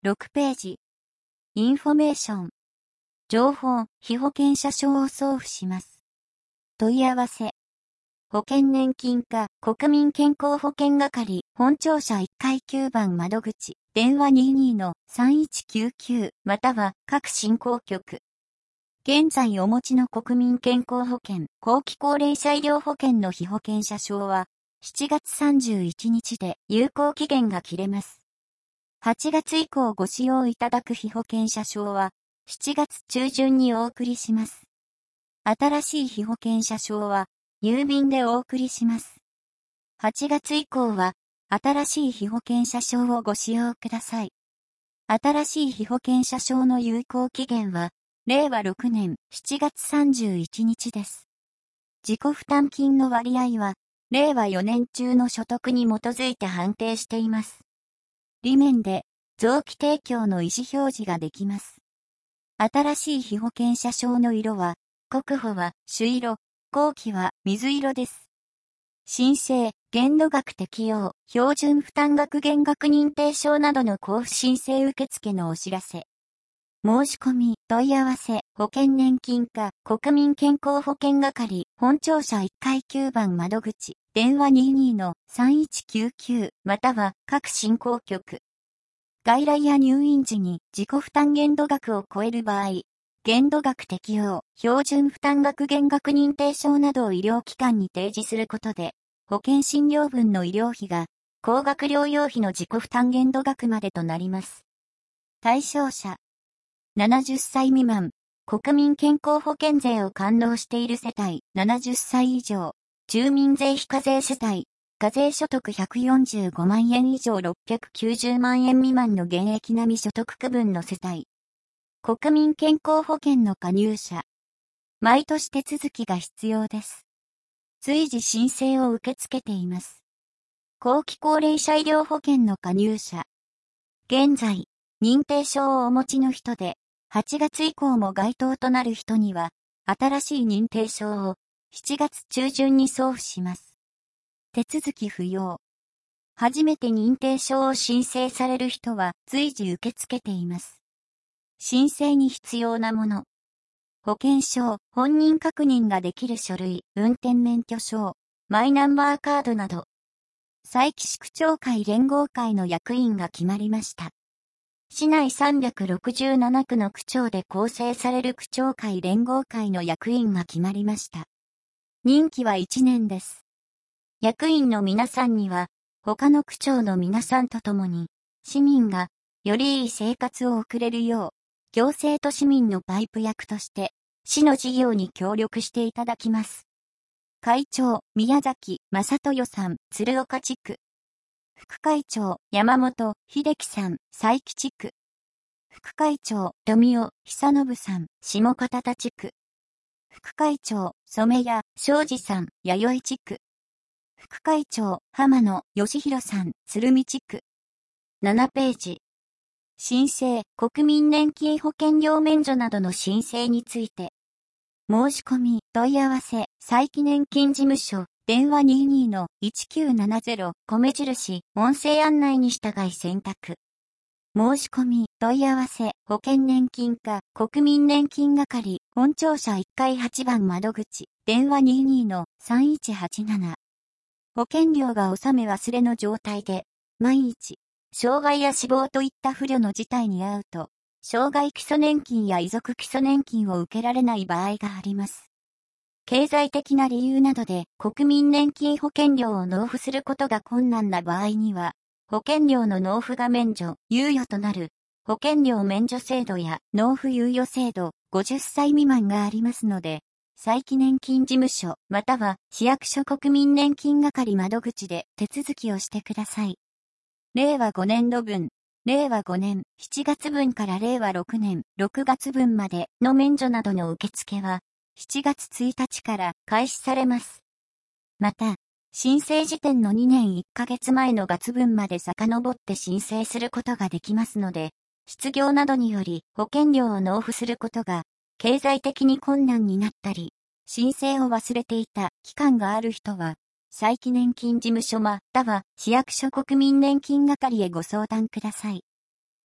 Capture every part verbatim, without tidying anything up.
ろくページ。インフォメーション。情報、被保険者証を送付します。問い合わせ。保険年金課国民健康保険係本庁舎いっかいきゅうばん窓口電話 にじゅうにのさんいちきゅうきゅう または各振興局。現在お持ちの国民健康保険後期高齢者医療保険の被保険者証はしちがつさんじゅういちにちで有効期限が切れます。はちがつ以降ご使用いただく被保険者証はしちがつちゅうじゅんにお送りします。新しい被保険者証は郵便でお送りします。はちがつ以降は新しい被保険者証をご使用ください。新しい被保険者証の有効期限はれいわろくねんしちがつさんじゅういちにちです。自己負担金の割合はれいわよねん中の所得に基づいて判定しています。裏面で臓器提供の意思表示ができます。新しい被保険者証の色は、国保は朱色、後期は水色です。申請、限度額適用、標準負担額減額認定証などの交付申請受付のお知らせ。申し込み、問い合わせ、保険年金課、国民健康保険係、本庁舎いっかいきゅうばん窓口、電話 にじゅうにのさんいちきゅうきゅう または各振興局。外来や入院時に自己負担限度額を超える場合、限度額適用、標準負担額減額認定証などを医療機関に提示することで、保険診療分の医療費が、高額療養費の自己負担限度額までとなります。対象者。ななじゅっさい未満、国民健康保険税を完納している世帯、ななじゅっさい以上、住民税非課税世帯、課税所得ひゃくよんじゅうごまんえん以上ろっぴゃくきゅうじゅうまんえん未満の現役並み所得区分の世帯。国民健康保険の加入者。毎年手続きが必要です。随時申請を受け付けています。後期高齢者医療保険の加入者。現在、認定証をお持ちの人で、はちがつ以降も該当となる人には、新しい認定証をしちがつちゅうじゅんに送付します。手続き不要。初めて認定証を申請される人は随時受け付けています。申請に必要なもの。保険証、本人確認ができる書類、運転免許証、マイナンバーカードなど。佐伯市区長会連合会の役員が決まりました。市内さんびゃくろくじゅうななくの区長で構成される区長会連合会の役員が決まりました。任期はいちねんです。役員の皆さんには、他の区長の皆さんと共に、市民がよりいい生活を送れるよう、行政と市民のパイプ役として、市の事業に協力していただきます。会長、宮崎正豊さん、鶴岡地区。副会長、山本秀樹さん、佐伯地区。副会長、富尾久信さん、下片田地区。副会長、染谷昌司さん、弥生地区。副会長、浜野義弘さん、鶴見地区。ななページ。申請、国民年金保険料免除などの申請について。申し込み、問い合わせ、佐伯年金事務所。電話 にじゅうにのいちきゅうななゼロ 米印、音声案内に従い選択。申し込み、問い合わせ、保険年金課、国民年金係、本庁舎いっかいはちばん窓口、電話 にじゅうにのさんいちはちなな。保険料が納め忘れの状態で、万一、障害や死亡といった不慮の事態に遭うと、障害基礎年金や遺族基礎年金を受けられない場合があります。経済的な理由などで国民年金保険料を納付することが困難な場合には、保険料の納付が免除、猶予となる保険料免除制度や納付猶予制度、ごじゅっさい未満がありますので、佐伯年金事務所または市役所国民年金係窓口で手続きをしてください。れいわごねんど分、れいわごねんしちがつぶんかられいわろくねんろくがつぶんまでの免除などの受付は、しちがつついたちから開始されます。また、申請時点のにねんいっかげつまえの月分まで遡って申請することができますので、失業などにより保険料を納付することが経済的に困難になったり、申請を忘れていた期間がある人は、佐伯年金事務所または市役所国民年金係へご相談ください。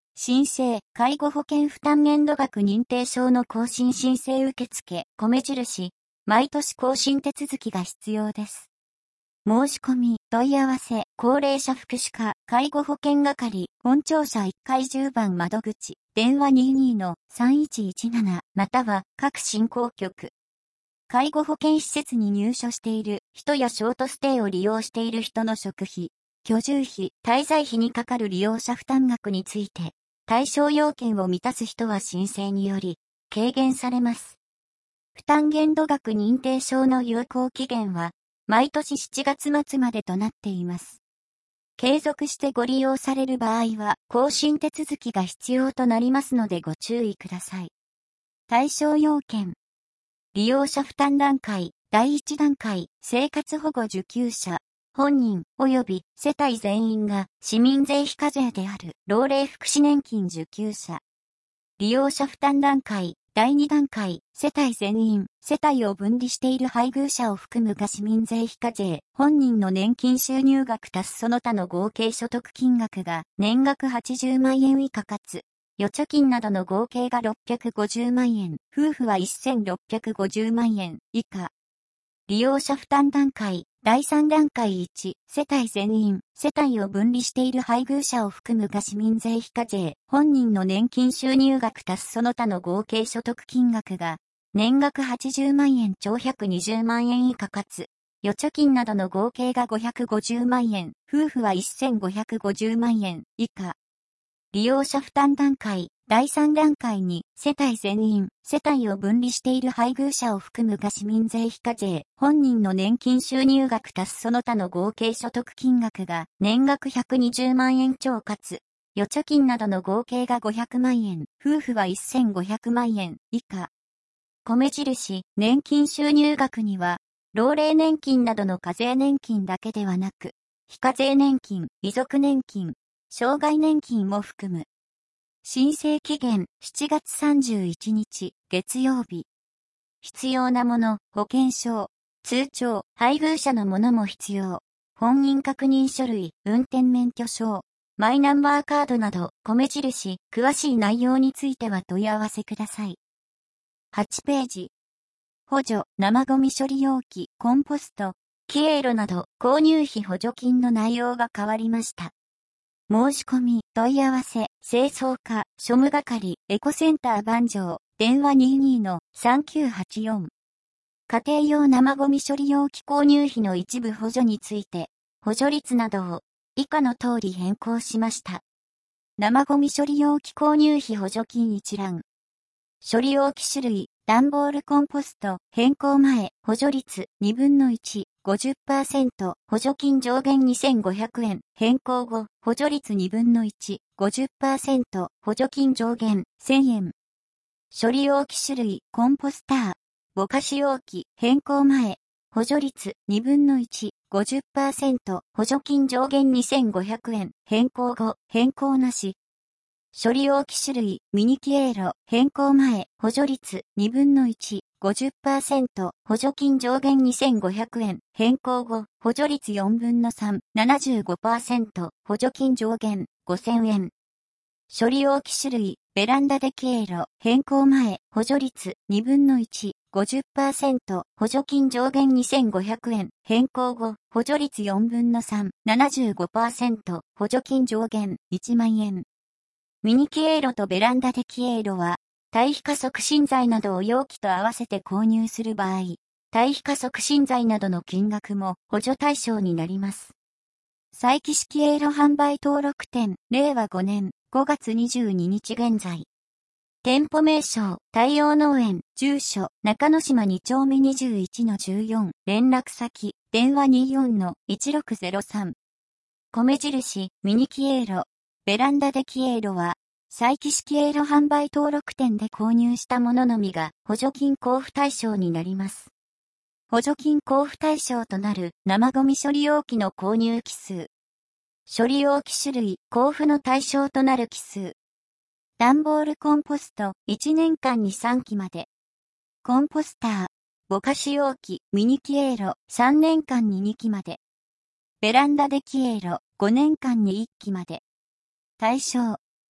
申請、介護保険負担限度額認定証の更新申請受付、米印、毎年更新手続きが必要です。申し込み、問い合わせ、高齢者福祉課、介護保険係、本庁舎いっかいじゅうばん窓口、電話 にじゅうにのさんいちいちなな、または各振興局。介護保険施設に入所している人やショートステイを利用している人の食費、居住費、滞在費にかかる利用者負担額について、対象要件を満たす人は申請により、軽減されます。負担限度額認定証の有効期限は、毎年しちがつ末までとなっています。継続してご利用される場合は、更新手続きが必要となりますのでご注意ください。対象要件。利用者負担段階、だいいち段階、生活保護受給者、本人及び世帯全員が市民税非課税である老齢福祉年金受給者。利用者負担段階、だいに段階、世帯全員、世帯を分離している配偶者を含むが市民税非課税、本人の年金収入額足すその他の合計所得金額が年額はちじゅうまんえん以下かつ、預貯金などの合計がろっぴゃくごじゅうまんえん、夫婦はせんろっぴゃくごじゅうまんえん以下。利用者負担段階、だいさん段階いち、世帯全員、世帯を分離している配偶者を含むが市民税非課税、本人の年金収入額足すその他の合計所得金額が、年額はちじゅうまんえん超ひゃくにじゅうまんえん以下かつ、預貯金などの合計がごひゃくごじゅうまんえん、夫婦はせんごひゃくごじゅうまんえん以下。利用者負担段階、だいさん段階に、世帯全員、世帯を分離している配偶者を含むが市民税非課税、本人の年金収入額足すその他の合計所得金額が、年額ひゃくにじゅうまんえん超かつ、預貯金などの合計がごひゃくまんえん、夫婦はせんごひゃくまんえん以下。米印、年金収入額には、老齢年金などの課税年金だけではなく、非課税年金、遺族年金、障害年金も含む。申請期限しちがつさんじゅういちにち月曜日。必要なもの、保険証、通帳、配偶者のものも必要。本人確認書類、運転免許証、マイナンバーカードなど、米印、詳しい内容については問い合わせください。はちページ。補助、生ゴミ処理容器、コンポスト、キエロなど、購入費補助金の内容が変わりました。申し込み、問い合わせ、清掃課、庶務係、エコセンター番場、電話 にじゅうにのさんきゅうはちよん。家庭用生ゴミ処理容器購入費の一部補助について、補助率などを以下の通り変更しました。生ゴミ処理容器購入費補助金一覧。処理容器種類、段ボールコンポスト、変更前、補助率にぶんのいち。ごじゅっパーセント、補助金上限にせんごひゃくえん、変更後、補助率にぶんのいち、ごじゅっパーセント、補助金上限、せんえん。処理容器種類、コンポスター、ぼかし容器、変更前、補助率にぶんのいち、ごじゅっパーセント、補助金上限にせんごひゃくえん、変更後、変更なし。処理容器種類、ミニキエロ、変更前、補助率にぶんのいち、ごじゅっパーセント、補助金上限にせんごひゃくえん、変更後、補助率よんぶんのさん、ななじゅうごパーセント、補助金上限、ごせんえん。処理容器種類、ベランダデキエロ、変更前、補助率にぶんのいち、ごじゅっパーセント、補助金上限にせんごひゃくえん、変更後、補助率よんぶんのさん、ななじゅうごパーセント、補助金上限、いちまんえん。ミニキエロとベランダデキエロは、堆肥化促進剤などを容器と合わせて購入する場合、堆肥化促進剤などの金額も補助対象になります。再起式エロ販売登録店、れいわごねんごがつにじゅうににち現在。店舗名称、太陽農園、住所、中之島にちょうめにじゅういちのじゅうよん、連絡先、電話 にじゅうよんのいちろくゼロさん。米印、ミニキエロ、ベランダデキエロは、再起式エロ販売登録店で購入したもののみが補助金交付対象になります。補助金交付対象となる生ゴミ処理容器の購入期数。処理容器種類、交付の対象となる期数。段ボールコンポスト、いちねんかんにさんきまで。コンポスター、ぼかし容器、ミニキエロ、さんねんかんににきまで。ベランダデキエロ、ごねんかんにいっきまで。対象。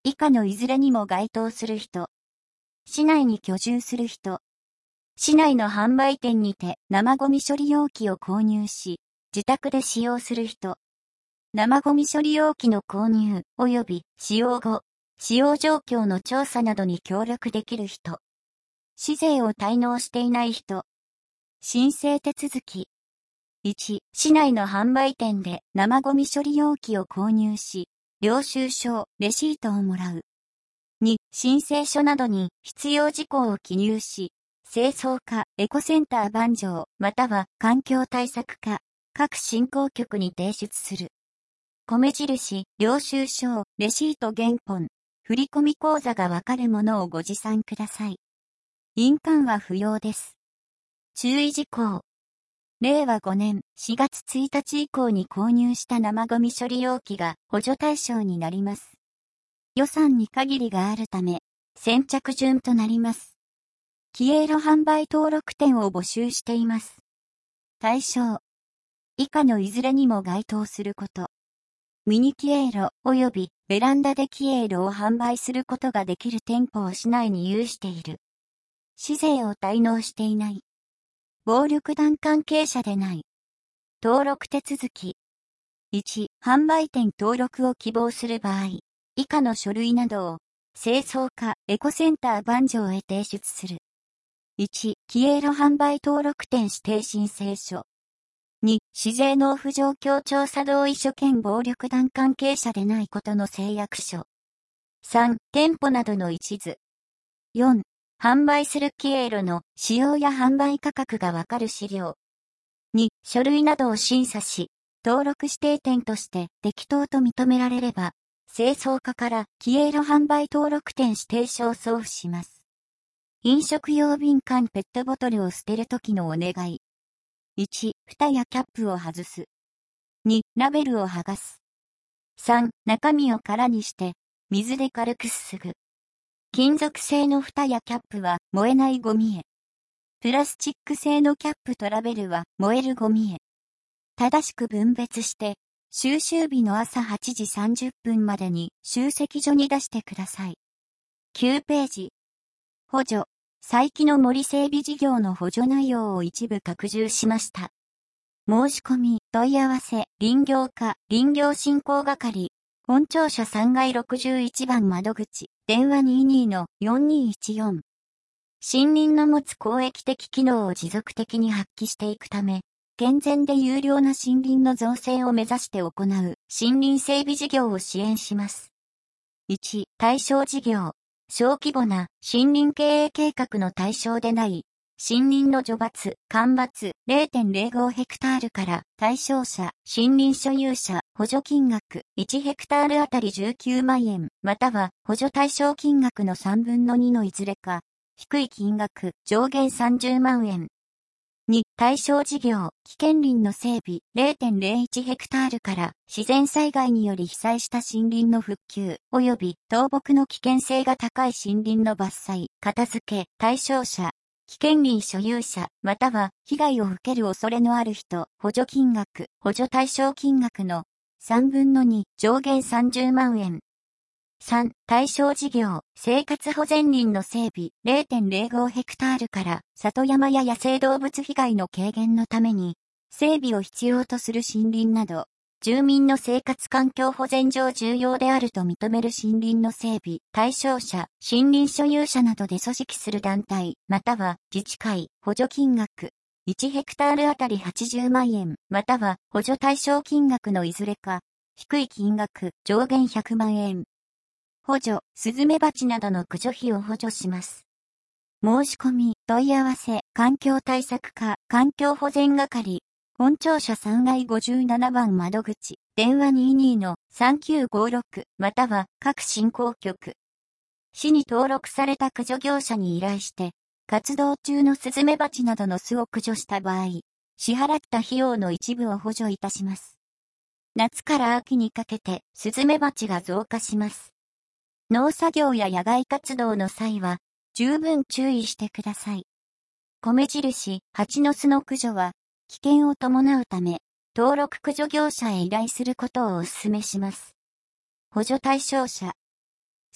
以下のいずれにも該当する人。市内に居住する人。市内の販売店にて生ゴミ処理容器を購入し、自宅で使用する人。生ゴミ処理容器の購入及び使用後、使用状況の調査などに協力できる人。市税を滞納していない人。申請手続き。いち、市内の販売店で生ゴミ処理容器を購入し、領収書、レシートをもらう。に、申請書などに必要事項を記入し、清掃課、エコセンター番場、または環境対策課、各振興局に提出する。米印、領収書、レシート原本、振込口座がわかるものをご持参ください。印鑑は不要です。注意事項。れいわごねんしがつついたち以降に購入した生ゴミ処理容器が補助対象になります。予算に限りがあるため、先着順となります。キエーロ販売登録店を募集しています。対象。以下のいずれにも該当すること。ミニキエーロ及びベランダでキエーロを販売することができる店舗を市内に有している。市税を滞納していない。暴力団関係者でない。登録手続き。いち、販売店登録を希望する場合、以下の書類などを、清掃課、エコセンター番場へ提出する。いち、キエーロ販売登録店指定申請書。に、市税納付状況調査同意書兼暴力団関係者でないことの誓約書。さん、店舗などの一図。よん、販売するキエーロの使用や販売価格がわかる資料。に、書類などを審査し、登録指定店として適当と認められれば、清掃課からキエーロ販売登録店指定書を送付します。飲食用瓶缶ペットボトルを捨てるときのお願い。いち、蓋やキャップを外す。に、ラベルを剥がす。さん、中身を空にして、水で軽くすすぐ。金属製の蓋やキャップは燃えないゴミへ。プラスチック製のキャップとラベルは燃えるゴミへ。正しく分別して、収集日の朝はちじさんじゅっぷんまでに集積所に出してください。きゅうページ。補助。再起の森整備事業の補助内容を一部拡充しました。申し込み、問い合わせ、林業課、林業振興係、本庁舎さんがいろくじゅういちばん窓口、電話 にじゅうに のよんにいいちよん。森林の持つ公益的機能を持続的に発揮していくため、健全で優良な森林の造成を目指して行う森林整備事業を支援します。いち、対象事業。小規模な森林経営計画の対象でない森林の除伐、間伐 れいてんれいごヘクタールから対象者、森林所有者、補助金額いちヘクタールあたりじゅうきゅうまんえん、または補助対象金額のさんぶんのにのいずれか、低い金額上限さんじゅうまんえん。に、対象事業、危険林の整備 れいてんれいいちヘクタールから自然災害により被災した森林の復旧及び倒木の危険性が高い森林の伐採、片付け、対象者、危険林所有者、または被害を受ける恐れのある人、補助金額、補助対象金額のさんぶんのに上限さんじゅうまんえん。さん、対象事業、生活保全林の整備 れいてんれいごヘクタールから里山や野生動物被害の軽減のために整備を必要とする森林など、住民の生活環境保全上重要であると認める森林の整備、対象者、森林所有者などで組織する団体、または自治会、補助金額、いちヘクタールあたりはちじゅうまんえん、または補助対象金額のいずれか、低い金額上限ひゃくまんえん。補助、スズメバチなどの駆除費を補助します。申し込み、問い合わせ、環境対策課、環境保全係、本庁舎さんがいごじゅうななばん窓口、電話 にじゅうに のさんきゅうごろく、または各振興局。市に登録された駆除業者に依頼して、活動中のスズメバチなどの巣を駆除した場合、支払った費用の一部を補助いたします。夏から秋にかけてスズメバチが増加します。農作業や野外活動の際は、十分注意してください。米印、蜂の巣の駆除は、危険を伴うため、登録駆除業者へ依頼することをお勧めします。補助対象者。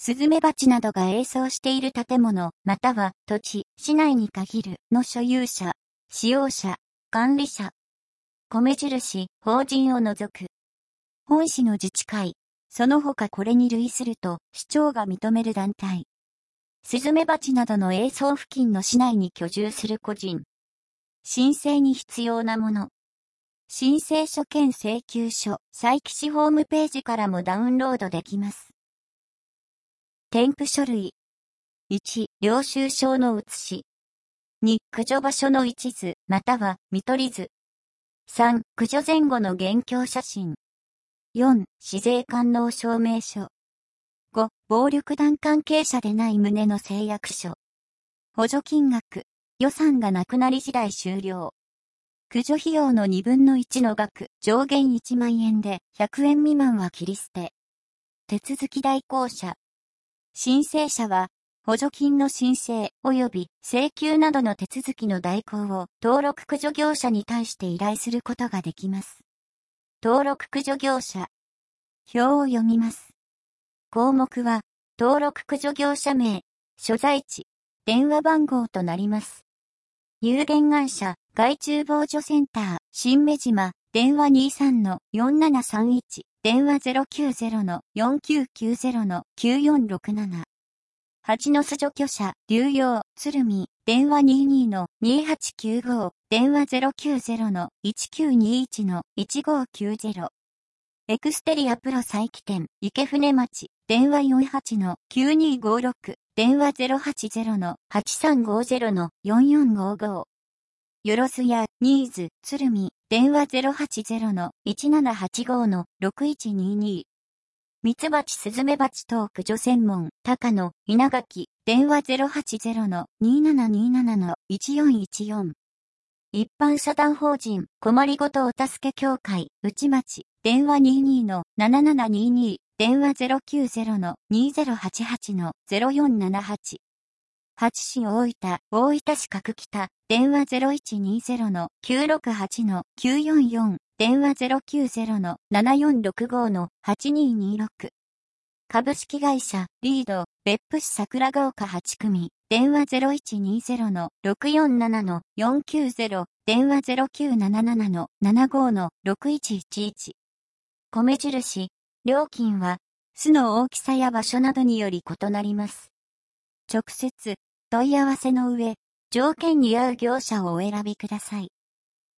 スズメバチなどが営巣している建物、または土地、市内に限るの所有者、使用者、管理者。米印、法人を除く。本市の自治会、その他これに類すると市長が認める団体。スズメバチなどの営巣付近の市内に居住する個人。申請に必要なもの。申請書兼請求書、佐伯市ホームページからもダウンロードできます。添付書類。いち、領収書の写し。に、駆除場所の一図、または見取り図。さん、駆除前後の現況写真。よん、市税官納証明書。ご、暴力団関係者でない旨の誓約書。補助金額。予算がなくなり次第終了。駆除費用のにぶんのいちの額、上限いちまんえんでひゃくえん未満は切り捨て。手続き代行者。申請者は、補助金の申請及び請求などの手続きの代行を登録駆除業者に対して依頼することができます。登録駆除業者。表を読みます。項目は、登録駆除業者名、所在地、電話番号となります。有限会社、害虫防除センター、新目島、電話 にじゅうさんのよんななさんいち、電話 ゼロきゅうゼロのよんきゅうきゅうゼロのきゅうよんろくなな。蜂の巣除去者、流用、鶴見、電話にじゅうにのにはちきゅうご、電話 ゼロきゅうゼロのいちきゅうにいちのいちごきゅうゼロ。エクステリアプロ佐伯店、池船町、電話よんはちのきゅうにごろく、電話 ゼロはちゼロのはちさんごゼロのよんよんごご。よろずや、ニーズ、鶴見、電話 ゼロはちゼロのいちななはちごのろくいちにに。ミツバチスズメバチ等駆除専門、高野、稲垣、電話 ゼロはちゼロのにななにななのいちよんいちよん。一般社団法人、困りごとお助け協会、内町、電話にじゅうにのななななにに、電話 ゼロきゅうゼロのにゼロはちはちのゼロよんななはち。八市大分、大分市角北、電話 ゼロいちにゼロのきゅうろくはちのきゅうよんよん、電話 ゼロきゅうゼロのななよんろくごのはちににろく。株式会社、リード、別府市桜ヶ丘はち組、電話 ゼロいちにゼロのろくよんななのよんきゅうゼロ、電話 ゼロきゅうなななのななごのろくいちいちいち。米印、料金は、巣の大きさや場所などにより異なります。直接、問い合わせの上、条件に合う業者をお選びください。